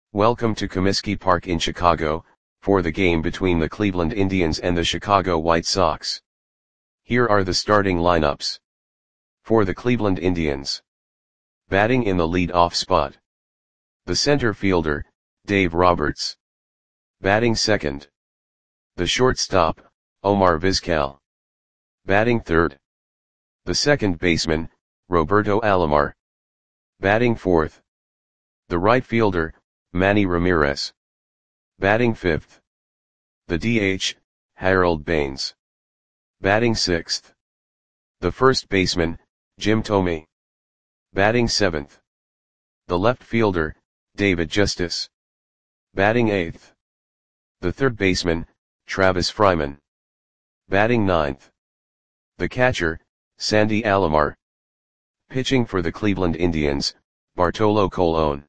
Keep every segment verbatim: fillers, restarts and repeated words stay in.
Welcome to Comiskey Park in Chicago, for the game between the Cleveland Indians and the Chicago White Sox. Here are the starting lineups. For the Cleveland Indians. Batting in the lead-off spot. The center fielder, Dave Roberts. Batting second. The shortstop, Omar Vizquel. Batting third. The second baseman, Roberto Alomar. Batting fourth. The right fielder, Manny Ramirez. Batting fifth. The D H, Harold Baines. Batting sixth. The first baseman, Jim Thome. Batting seventh. The left fielder, David Justice. Batting eighth. The third baseman, Travis Fryman. Batting ninth. The catcher, Sandy Alomar. Pitching for the Cleveland Indians, Bartolo Colon.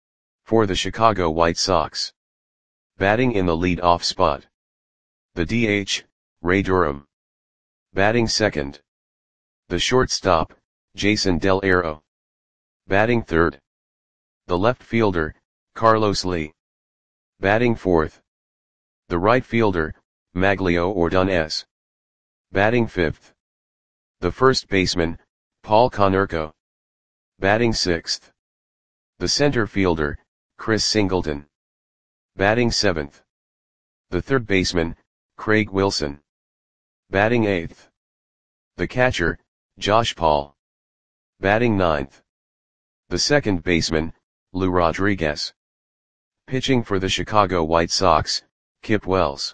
For the Chicago White Sox. Batting in the lead-off spot. The D H, Ray Durham. Batting second. The shortstop, Jason Del Aro. Batting third. The left fielder, Carlos Lee. Batting fourth. The right fielder, Maglio Ordonez. Batting fifth. The first baseman, Paul Konerko. Batting sixth. The center fielder, Chris Singleton. Batting seventh. The third baseman, Craig Wilson. Batting eighth. The catcher, Josh Paul. Batting ninth. The second baseman, Lou Rodriguez. Pitching for the Chicago White Sox, Kip Wells.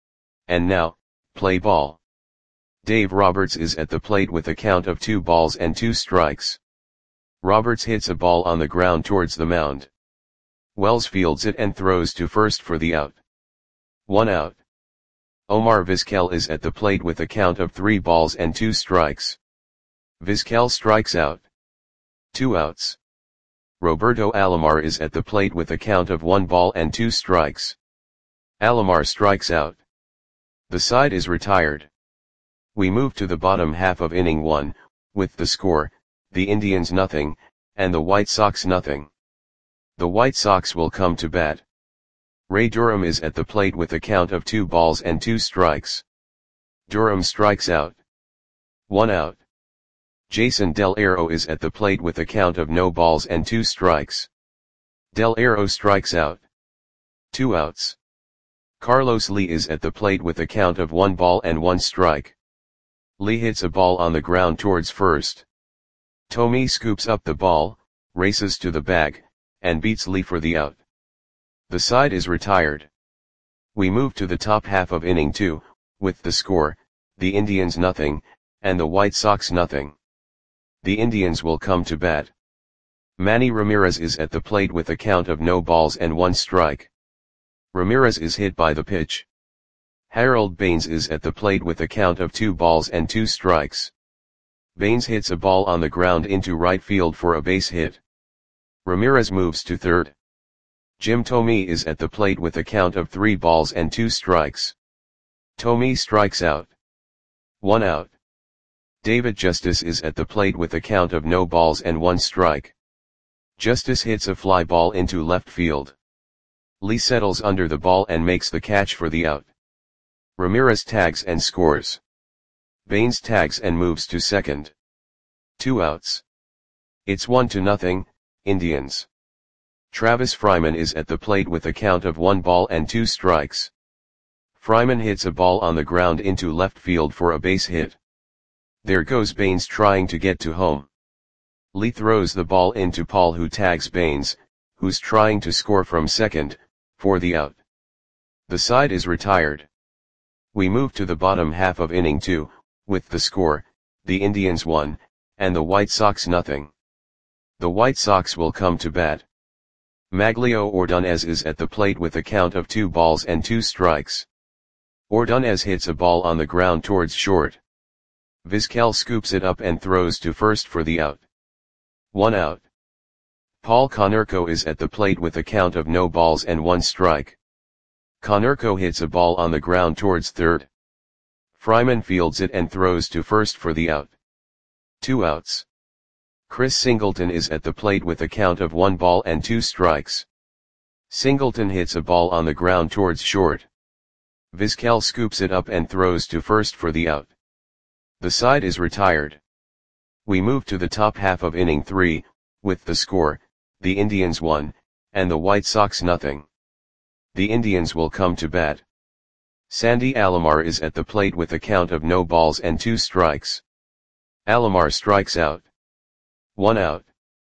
And now, play ball. Dave Roberts is at the plate with a count of two balls and two strikes. Roberts hits a ball on the ground towards the mound. Wells fields it and throws to first for the out. One out. Omar Vizquel is at the plate with a count of three balls and two strikes. Vizquel strikes out. Two outs. Roberto Alomar is at the plate with a count of one ball and two strikes. Alomar strikes out. The side is retired. We move to the bottom half of inning one, with the score, the Indians nothing, and the White Sox nothing. The White Sox will come to bat. Ray Durham is at the plate with a count of two balls and two strikes. Durham strikes out. One out. Jason Del Aro is at the plate with a count of no balls and two strikes. Del Aro strikes out. Two outs. Carlos Lee is at the plate with a count of one ball and one strike. Lee hits a ball on the ground towards first. Thome scoops up the ball, races to the bag, and beats Lee for the out. The side is retired. We move to the top half of inning two, with the score, the Indians nothing, and the White Sox nothing. The Indians will come to bat. Manny Ramirez is at the plate with a count of no balls and one strike. Ramirez is hit by the pitch. Harold Baines is at the plate with a count of two balls and two strikes. Baines hits a ball on the ground into right field for a base hit. Ramirez moves to third. Jim Thome is at the plate with a count of three balls and two strikes. Thome strikes out. One out. David Justice is at the plate with a count of no balls and one strike. Justice hits a fly ball into left field. Lee settles under the ball and makes the catch for the out. Ramirez tags and scores. Baines tags and moves to second. Two outs. It's one to nothing, Indians. Travis Fryman is at the plate with a count of one ball and two strikes. Fryman hits a ball on the ground into left field for a base hit. There goes Baines trying to get to home. Lee throws the ball into Paul, who tags Baines, who's trying to score from second, for the out. The side is retired. We move to the bottom half of inning two, with the score, the Indians one, and the White Sox nothing. The White Sox will come to bat. Maglio Ordonez is at the plate with a count of two balls and two strikes. Ordonez hits a ball on the ground towards short. Vizquel scoops it up and throws to first for the out. One out. Paul Konerko is at the plate with a count of no balls and one strike. Konerko hits a ball on the ground towards third. Fryman fields it and throws to first for the out. Two outs. Chris Singleton is at the plate with a count of one ball and two strikes. Singleton hits a ball on the ground towards short. Vizquel scoops it up and throws to first for the out. The side is retired. We move to the top half of inning three, with the score, the Indians one, and the White Sox nothing. The Indians will come to bat. Sandy Alomar is at the plate with a count of no balls and two strikes. Alomar strikes out. One out.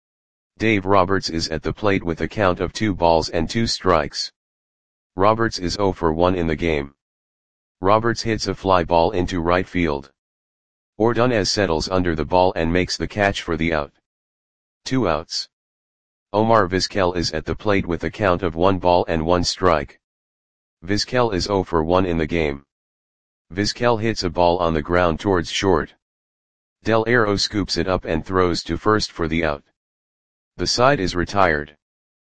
Dave Roberts is at the plate with a count of two balls and two strikes. Roberts is oh for one in the game. Roberts hits a fly ball into right field. Ordonez settles under the ball and makes the catch for the out. Two outs. Omar Vizquel is at the plate with a count of one ball and one strike. Vizquel is oh for one in the game. Vizquel hits a ball on the ground towards short. Del Aero scoops it up and throws to first for the out. The side is retired.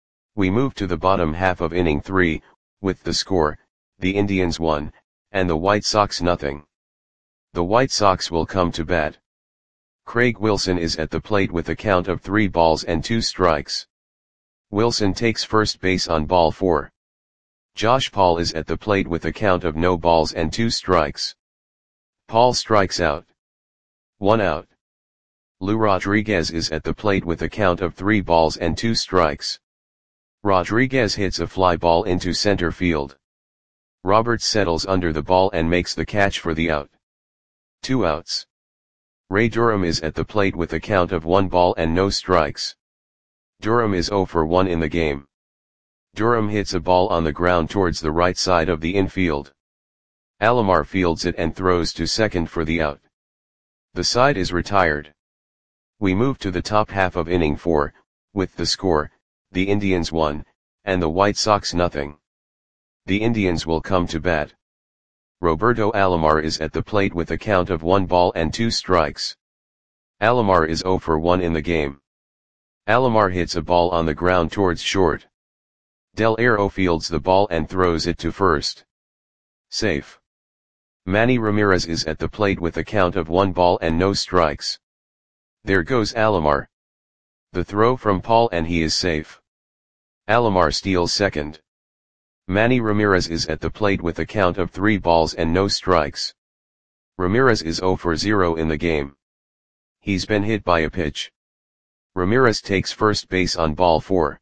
We move to the bottom half of inning three, with the score, the Indians one, and the White Sox nothing. The White Sox will come to bat. Craig Wilson is at the plate with a count of three balls and two strikes. Wilson takes first base on ball four. Josh Paul is at the plate with a count of no balls and two strikes. Paul strikes out. One out. Lou Rodriguez is at the plate with a count of three balls and two strikes. Rodriguez hits a fly ball into center field. Roberts settles under the ball and makes the catch for the out. Two outs. Ray Durham is at the plate with a count of one ball and no strikes. Durham is oh for one in the game. Durham hits a ball on the ground towards the right side of the infield. Alomar fields it and throws to second for the out. The side is retired. We move to the top half of inning four, with the score, the Indians one, and the White Sox nothing. The Indians will come to bat. Roberto Alomar is at the plate with a count of one ball and two strikes. Alomar is oh for one in the game. Alomar hits a ball on the ground towards short. Del Aero fields the ball and throws it to first. Safe. Manny Ramirez is at the plate with a count of one ball and no strikes. There goes Alomar. The throw from Paul and he is safe. Alomar steals second. Manny Ramirez is at the plate with a count of three balls and no strikes. Ramirez is oh for zero in the game. He's been hit by a pitch. Ramirez takes first base on ball four.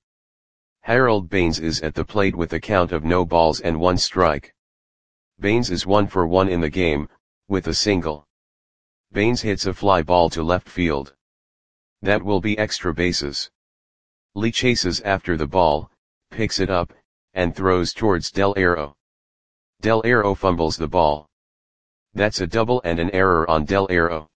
Harold Baines is at the plate with a count of no balls and one strike. Baines is one for one in the game, with a single. Baines hits a fly ball to left field. That will be extra bases. Lee chases after the ball, picks it up, and throws towards Del Aero. Del Aero fumbles the ball. That's a double and an error on Del Aero.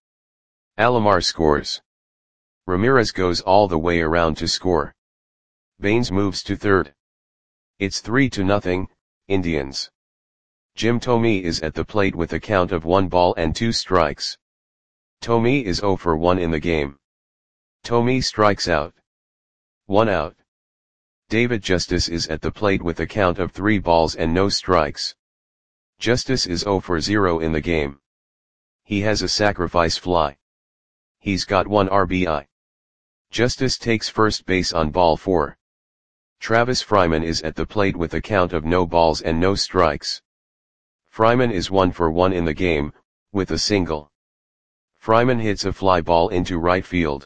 Alomar scores. Ramirez goes all the way around to score. Baines moves to third. It's three to nothing, Indians. Jim Thome is at the plate with a count of one ball and two strikes. Thome is oh for one in the game. Thome strikes out. One out. David Justice is at the plate with a count of three balls and no strikes. Justice is oh for zero in the game. He has a sacrifice fly. He's got one R B I. Justice takes first base on ball four. Travis Fryman is at the plate with a count of no balls and no strikes. Fryman is one for one in the game, with a single. Fryman hits a fly ball into right field.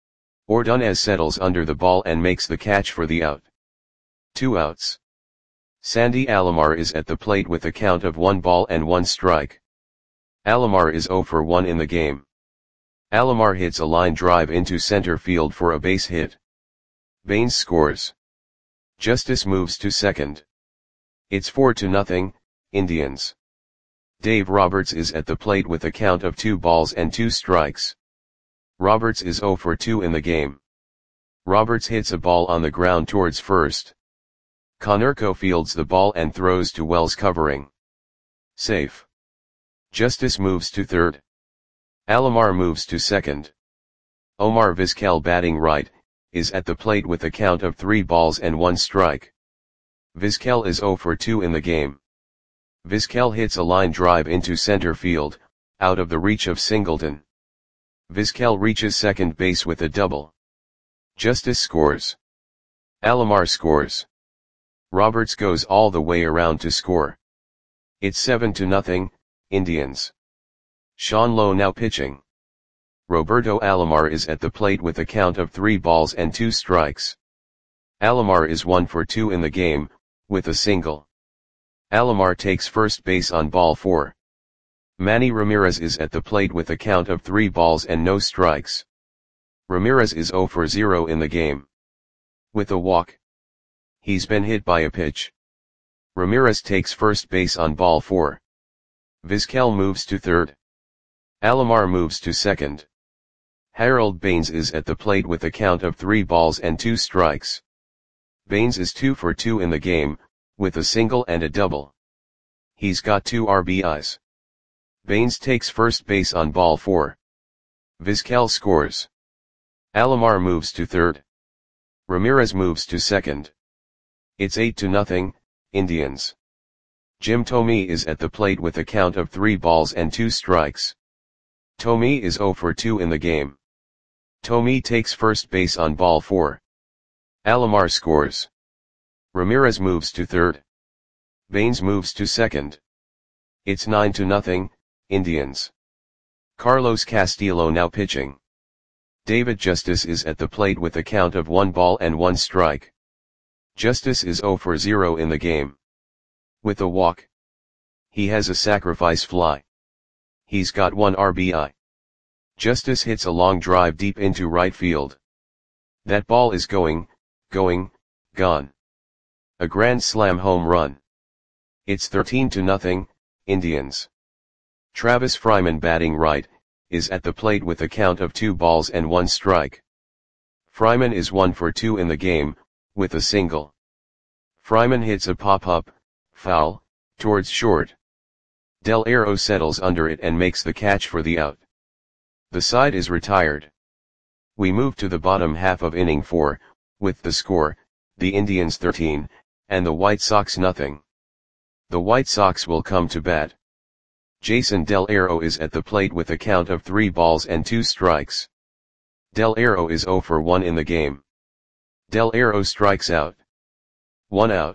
Ordonez settles under the ball and makes the catch for the out. Two outs. Sandy Alomar is at the plate with a count of one ball and one strike. Alomar is oh for one in the game. Alomar hits a line drive into center field for a base hit. Baines scores. Justice moves to second. It's four to nothing, Indians. Dave Roberts is at the plate with a count of two balls and two strikes. Roberts is oh for two in the game. Roberts hits a ball on the ground towards first. Konerko fields the ball and throws to Wells covering. Safe. Justice moves to third. Alomar moves to second. Omar Vizquel, batting right, is at the plate with a count of three balls and one strike. Vizquel is oh for two in the game. Vizquel hits a line drive into center field, out of the reach of Singleton. Vizquel reaches second base with a double. Justice scores. Alomar scores. Roberts goes all the way around to score. It's seven to nothing, Indians. Sean Lowe now pitching. Roberto Alomar is at the plate with a count of three balls and two strikes. Alomar is one for two in the game, with a single. Alomar takes first base on ball four. Manny Ramirez is at the plate with a count of three balls and no strikes. Ramirez is zero for zero in the game. With a walk. He's been hit by a pitch. Ramirez takes first base on ball four. Vizquel moves to third. Alomar moves to second. Harold Baines is at the plate with a count of three balls and two strikes. Baines is two for two in the game, with a single and a double. He's got two R B Is. Baines takes first base on ball four. Vizquel scores. Alomar moves to third. Ramirez moves to second. It's eight to nothing, Indians. Jim Thome is at the plate with a count of three balls and two strikes. Thome is zero for two in the game. Thome takes first base on ball four. Alomar scores. Ramirez moves to third. Baines moves to second. It's nine to nothing, Indians. Carlos Castillo now pitching. David Justice is at the plate with a count of one ball and one strike. Justice is zero for zero in the game. With a walk. He has a sacrifice fly. He's got one R B I. Justice hits a long drive deep into right field. That ball is going, going, gone. A grand slam home run. It's thirteen to nothing, Indians. Travis Fryman batting right, is at the plate with a count of two balls and one strike. Fryman is one for two in the game, with a single. Fryman hits a pop-up, foul, towards short. Del Aero settles under it and makes the catch for the out. The side is retired. We move to the bottom half of inning four, with the score, the Indians thirteen, and the White Sox nothing. The White Sox will come to bat. Jason Del Aero is at the plate with a count of three balls and two strikes. Del Aero is zero for one in the game. Del Aero strikes out. One out.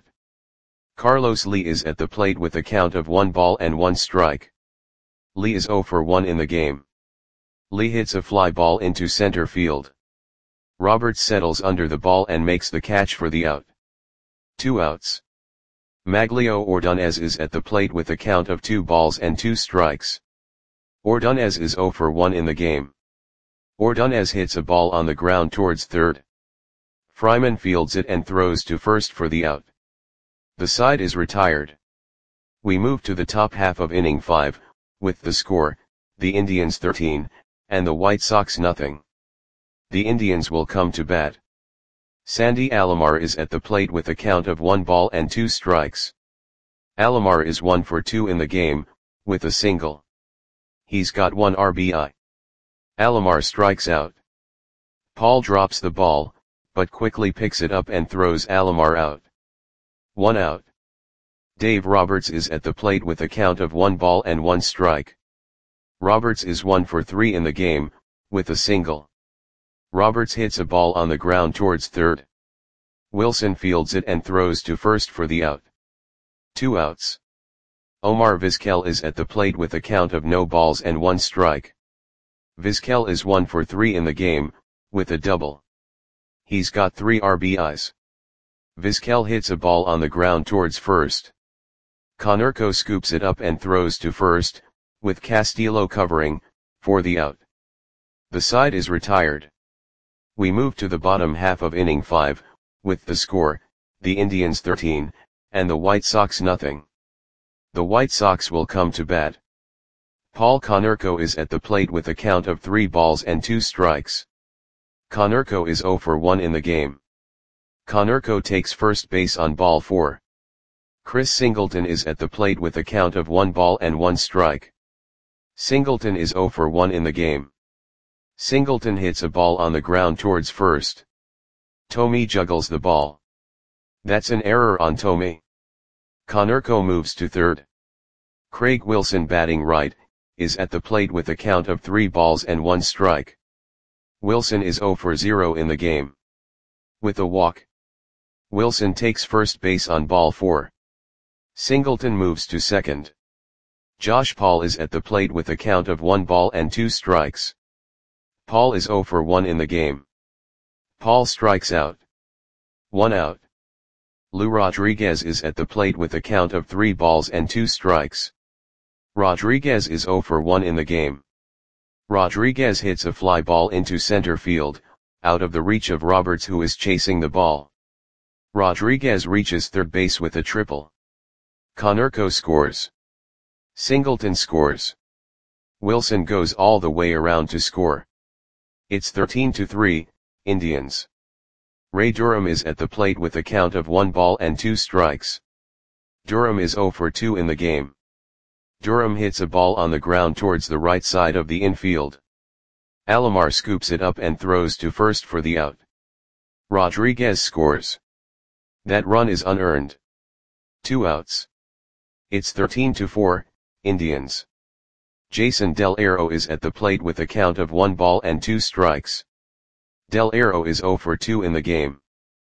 Carlos Lee is at the plate with a count of one ball and one strike. Lee is zero for one in the game. Lee hits a fly ball into center field. Roberts settles under the ball and makes the catch for the out. Two outs. Maglio Ordonez is at the plate with a count of two balls and two strikes. Ordonez is zero for one in the game. Ordonez hits a ball on the ground towards third. Fryman fields it and throws to first for the out. The side is retired. We move to the top half of inning five, with the score, the Indians thirteen, and the White Sox nothing. The Indians will come to bat. Sandy Alomar is at the plate with a count of one ball and two strikes. Alomar is one for two in the game, with a single. He's got one R B I. Alomar strikes out. Paul drops the ball, but quickly picks it up and throws Alomar out. One out. Dave Roberts is at the plate with a count of one ball and one strike. Roberts is one for three in the game, with a single. Roberts hits a ball on the ground towards third. Wilson fields it and throws to first for the out. Two outs. Omar Vizquel is at the plate with a count of no balls and one strike. Vizquel is one for three in the game, with a double. He's got three R B Is. Vizquel hits a ball on the ground towards first. Konerko scoops it up and throws to first, with Castillo covering, for the out. The side is retired. We move to the bottom half of inning five, with the score, the Indians thirteen, and the White Sox nothing. The White Sox will come to bat. Paul Konerko is at the plate with a count of three balls and two strikes. Konerko is zero for one in the game. Konerko takes first base on ball four. Chris Singleton is at the plate with a count of one ball and one strike. Singleton is zero for one in the game. Singleton hits a ball on the ground towards first. Thome juggles the ball. That's an error on Thome. Konerko moves to third. Craig Wilson batting right, is at the plate with a count of three balls and one strike. Wilson is zero for zero in the game. With a walk. Wilson takes first base on ball four. Singleton moves to second. Josh Paul is at the plate with a count of one ball and two strikes. Paul is zero for one in the game. Paul strikes out. One out. Lou Rodriguez is at the plate with a count of three balls and two strikes. Rodriguez is zero for one in the game. Rodriguez hits a fly ball into center field, out of the reach of Roberts, who is chasing the ball. Rodriguez reaches third base with a triple. Konerko scores. Singleton scores. Wilson goes all the way around to score. It's thirteen to three, Indians. Ray Durham is at the plate with a count of one ball and two strikes. Durham is zero for two in the game. Durham hits a ball on the ground towards the right side of the infield. Alomar scoops it up and throws to first for the out. Rodriguez scores. That run is unearned. Two outs. It's thirteen to four, Indians. Jason Del Aero is at the plate with a count of one ball and two strikes. Del Aero is zero for two in the game.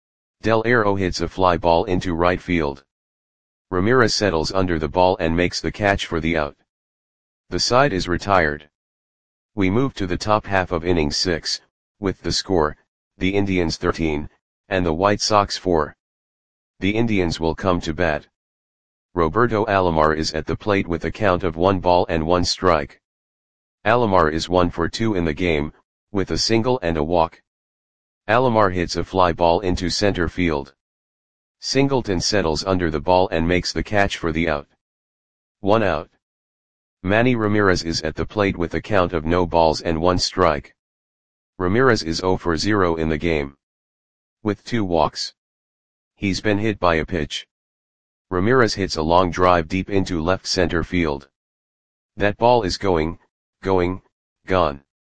Del Aero hits a fly ball into right field. Ramirez settles under the ball and makes the catch for the out. The side is retired. We move to the top half of inning six, with the score, the Indians thirteen, and the White Sox four. The Indians will come to bat. Roberto Alomar is at the plate with a count of one ball and one strike. Alomar is one for two in the game, with a single and a walk. Alomar hits a fly ball into center field. Singleton settles under the ball and makes the catch for the out. One out. Manny Ramirez is at the plate with a count of no balls and one strike. Ramirez is zero for zero in the game. With two walks. He's been hit by a pitch. Ramirez hits a long drive deep into left center field. That ball is going, going, gone.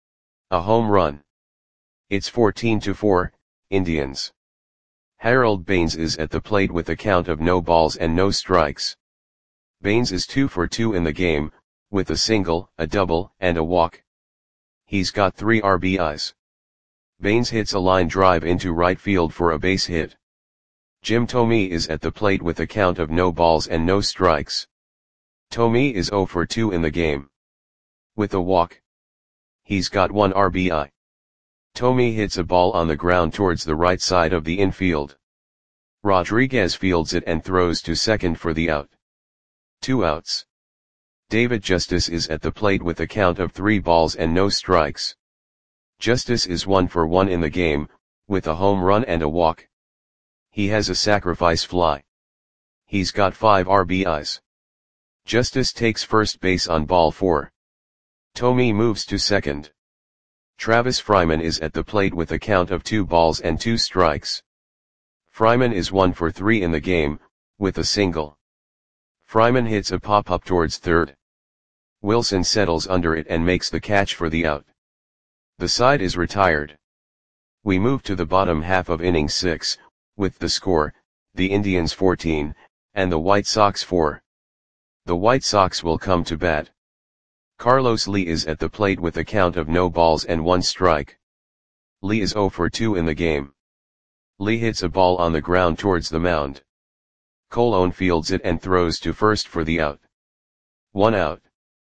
A home run. It's fourteen to four, Indians. Harold Baines is at the plate with a count of no balls and no strikes. Baines is two for two in the game, with a single, a double, and a walk. He's got three R B Is. Baines hits a line drive into right field for a base hit. Jim Thome is at the plate with a count of no balls and no strikes. Thome is zero for two in the game. With a walk. He's got one R B I. Thome hits a ball on the ground towards the right side of the infield. Rodriguez fields it and throws to second for the out. Two outs. David Justice is at the plate with a count of three balls and no strikes. Justice is one for one in the game, with a home run and a walk. He has a sacrifice fly. He's got five R B Is. Justice takes first base on ball four. Thome moves to second. Travis Fryman is at the plate with a count of two balls and two strikes. Fryman is one for three in the game, with a single. Fryman hits a pop-up towards third. Wilson settles under it and makes the catch for the out. The side is retired. We move to the bottom half of inning six, with the score, the Indians fourteen, and the White Sox four. The White Sox will come to bat. Carlos Lee is at the plate with a count of no balls and one strike. Lee is zero for two in the game. Lee hits a ball on the ground towards the mound. Colon fields it and throws to first for the out. One out.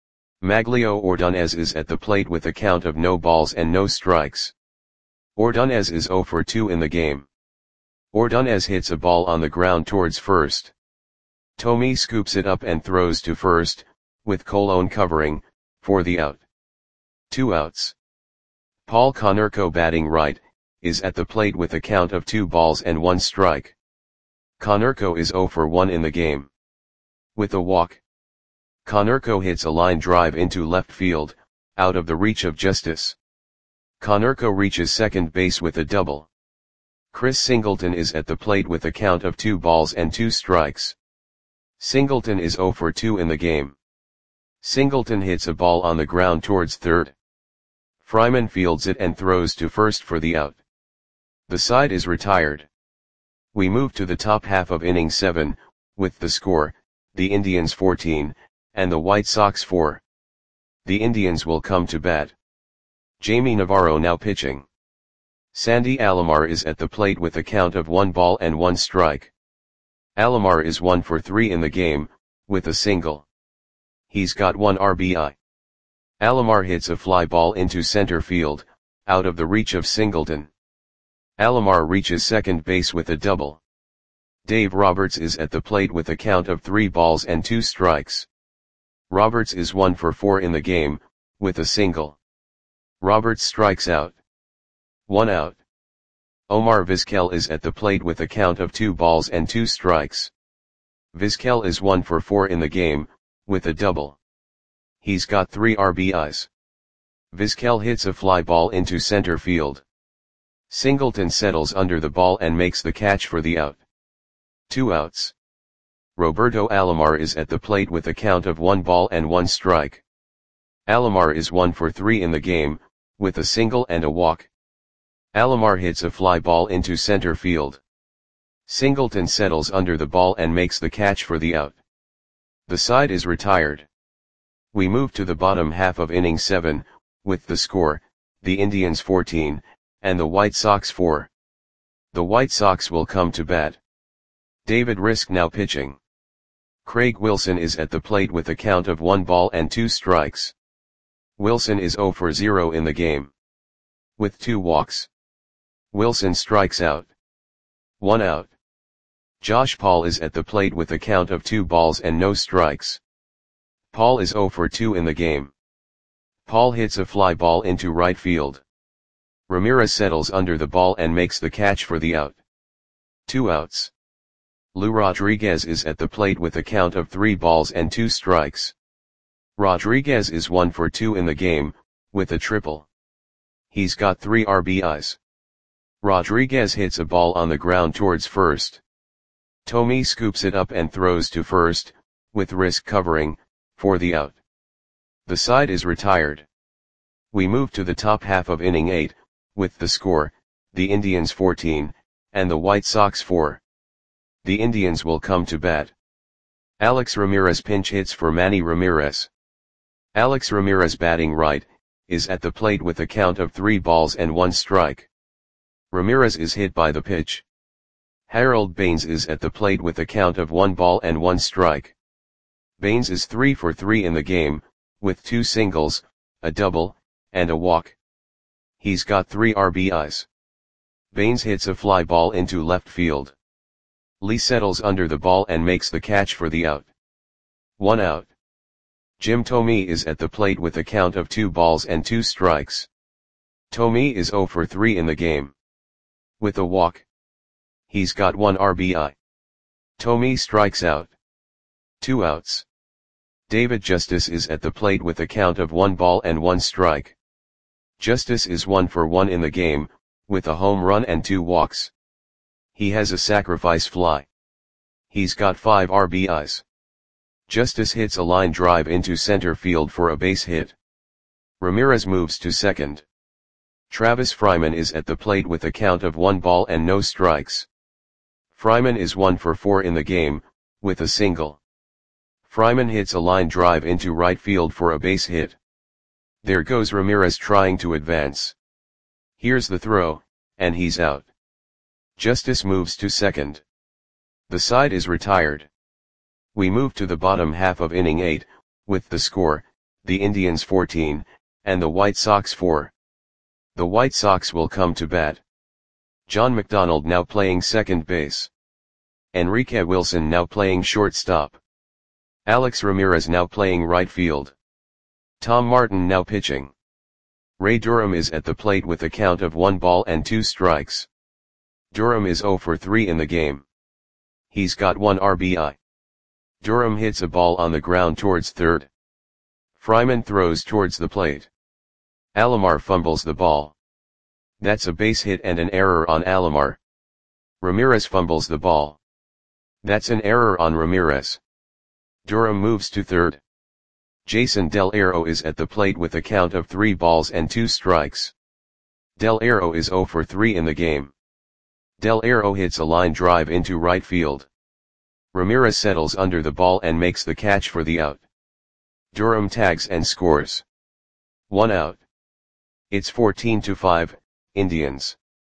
Maglio Ordonez is at the plate with a count of no balls and no strikes. Ordonez is zero for two in the game. Ordonez hits a ball on the ground towards first. Thome scoops it up and throws to first, with Colon covering, for the out. Two outs. Paul Konerko, batting right, is at the plate with a count of two balls and one strike. Konerko is zero for one in the game. With a walk. Konerko hits a line drive into left field, out of the reach of Justice. Konerko reaches second base with a double. Chris Singleton is at the plate with a count of two balls and two strikes. Singleton is zero for two in the game. Singleton hits a ball on the ground towards third. Fryman fields it and throws to first for the out. The side is retired. We move to the top half of inning seven, with the score, the Indians fourteen, and the White Sox four. The Indians will come to bat. Jamie Navarro now pitching. Sandy Alomar is at the plate with a count of one ball and one strike. Alomar is one for three in the game, with a single. He's got one R B I. Alomar hits a fly ball into center field, out of the reach of Singleton. Alomar reaches second base with a double. Dave Roberts is at the plate with a count of three balls and two strikes. Roberts is one for four in the game, with a single. Roberts strikes out. One out. Omar Vizquel is at the plate with a count of two balls and two strikes. Vizquel is one for four in the game, with a double. He's got three R B Is. Vizquel hits a fly ball into center field. Singleton settles under the ball and makes the catch for the out. Two outs. Roberto Alomar is at the plate with a count of one ball and one strike. Alomar is one for three in the game, with a single and a walk. Alomar hits a fly ball into center field. Singleton settles under the ball and makes the catch for the out. The side is retired. We move to the bottom half of inning seven, with the score, the Indians fourteen, and the White Sox four. The White Sox will come to bat. David Risk now pitching. Craig Wilson is at the plate with a count of one ball and two strikes. Wilson is zero for zero in the game. With two walks. Wilson strikes out. One out. Josh Paul is at the plate with a count of two balls and no strikes. Paul is zero for two in the game. Paul hits a fly ball into right field. Ramirez settles under the ball and makes the catch for the out. Two outs. Lou Rodriguez is at the plate with a count of three balls and two strikes. Rodriguez is one for two in the game, with a triple. He's got three R B Is. Rodriguez hits a ball on the ground towards first. Tommy scoops it up and throws to first, with Risk covering, for the out. The side is retired. We move to the top half of inning eight, with the score, the Indians fourteen, and the White Sox four. The Indians will come to bat. Alex Ramirez pinch hits for Manny Ramirez. Alex Ramirez, batting right, is at the plate with a count of three balls and one strike. Ramirez is hit by the pitch. Harold Baines is at the plate with a count of one ball and one strike. Baines is three for three in the game, with two singles, a double, and a walk. He's got three R B Is. Baines hits a fly ball into left field. Lee settles under the ball and makes the catch for the out. One out. Jim Thome is at the plate with a count of two balls and two strikes. Thome is zero for three in the game. With a walk. He's got one R B I. Thome strikes out. Two outs. David Justice is at the plate with a count of one ball and one strike. Justice is one for one in the game, with a home run and two walks. He has a sacrifice fly. He's got five R B Is. Justice hits a line drive into center field for a base hit. Ramirez moves to second. Travis Fryman is at the plate with a count of one ball and no strikes. Fryman is one for four in the game, with a single. Fryman hits a line drive into right field for a base hit. There goes Ramirez trying to advance. Here's the throw, and he's out. Justice moves to second. The side is retired. We move to the bottom half of inning eight, with the score, the Indians fourteen, and the White Sox four. The White Sox will come to bat. John McDonald now playing second base. Enrique Wilson now playing shortstop. Alex Ramirez now playing right field. Tom Martin now pitching. Ray Durham is at the plate with a count of one ball and two strikes. Durham is zero for three in the game. He's got one R B I. Durham hits a ball on the ground towards third. Fryman throws towards the plate. Alomar fumbles the ball. That's a base hit and an error on Alomar. Ramirez fumbles the ball. That's an error on Ramirez. Durham moves to third. Jason Del Aro is at the plate with a count of three balls and two strikes. Del Aro is zero for three in the game. Del Aro hits a line drive into right field. Ramirez settles under the ball and makes the catch for the out. Durham tags and scores. One out. It's fourteen to five, Indians.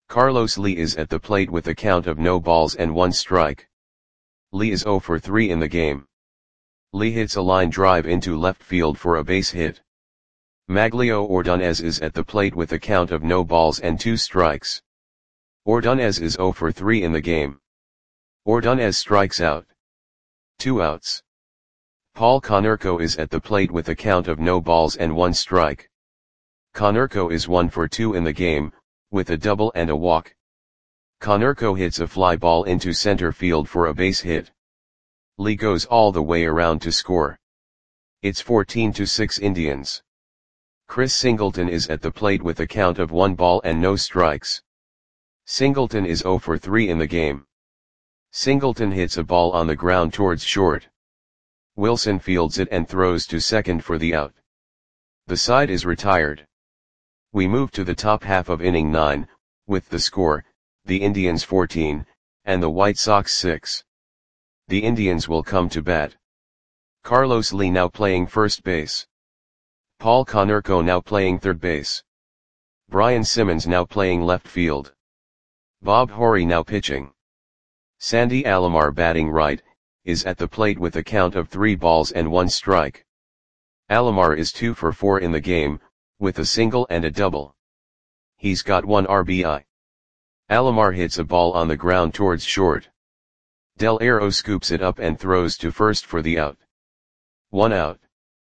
Carlos Lee is at the plate with a count of no balls and one strike. Lee is zero for three in the game. Lee hits a line drive into left field for a base hit. Maglio Ordonez is at the plate with a count of no balls and two strikes. Ordonez is zero for three in the game. Ordonez strikes out. Two outs. Paul Konerko is at the plate with a count of no balls and one strike. Konerko is one for two in the game, with a double and a walk. Konerko hits a fly ball into center field for a base hit. Lee goes all the way around to score. It's fourteen to six Indians. Chris Singleton is at the plate with a count of one ball and no strikes. Singleton is zero for three in the game. Singleton hits a ball on the ground towards short. Wilson fields it and throws to second for the out. The side is retired. We move to the top half of inning nine, with the score, the Indians fourteen, and the White Sox six. The Indians will come to bat. Carlos Lee now playing first base. Paul Konerko now playing third base. Brian Simmons now playing left field. Bob Horry now pitching. Sandy Alomar batting right, is at the plate with a count of three balls and one strike. Alomar is two for four in the game, with a single and a double. He's got one R B I. Alomar hits a ball on the ground towards short. Del Arroyo scoops it up and throws to first for the out. One out.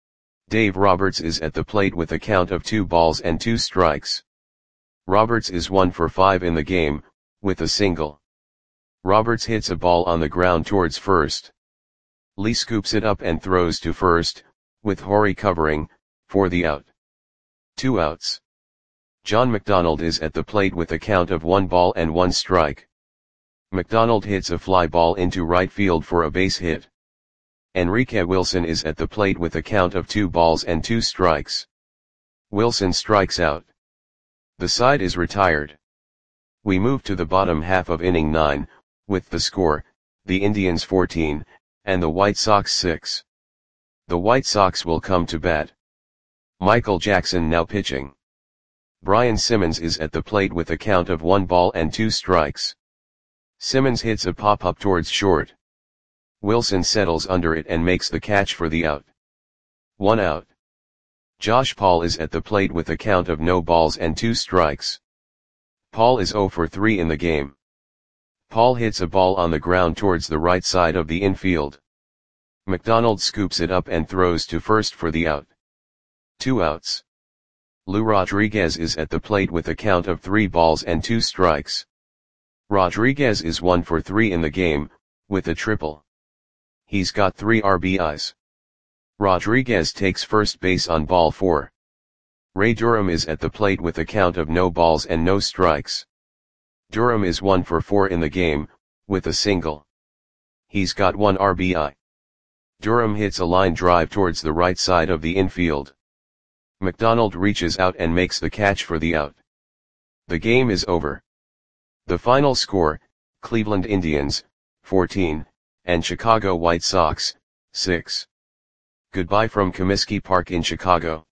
Dave Roberts is at the plate with a count of two balls and two strikes. Roberts is one for five in the game, with a single. Roberts hits a ball on the ground towards first. Lee scoops it up and throws to first, with Horry covering, for the out. Two outs. John McDonald is at the plate with a count of one ball and one strike. McDonald hits a fly ball into right field for a base hit. Enrique Wilson is at the plate with a count of two balls and two strikes. Wilson strikes out. The side is retired. We move to the bottom half of inning nine, with the score, the Indians fourteen, and the White Sox six. The White Sox will come to bat. Michael Jackson now pitching. Brian Simmons is at the plate with a count of one ball and two strikes. Simmons hits a pop-up towards short. Wilson settles under it and makes the catch for the out. One out. Josh Paul is at the plate with a count of no balls and two strikes. Paul is zero for three in the game. Paul hits a ball on the ground towards the right side of the infield. McDonald scoops it up and throws to first for the out. Two outs. Lou Rodriguez is at the plate with a count of three balls and two strikes. Rodriguez is one for three in the game, with a triple. He's got three R B Is. Rodriguez takes first base on ball four. Ray Durham is at the plate with a count of no balls and no strikes. Durham is one for four in the game, with a single. He's got one R B I. Durham hits a line drive towards the right side of the infield. McDonald reaches out and makes the catch for the out. The game is over. The final score, Cleveland Indians, fourteen, and Chicago White Sox, six. Goodbye from Comiskey Park in Chicago.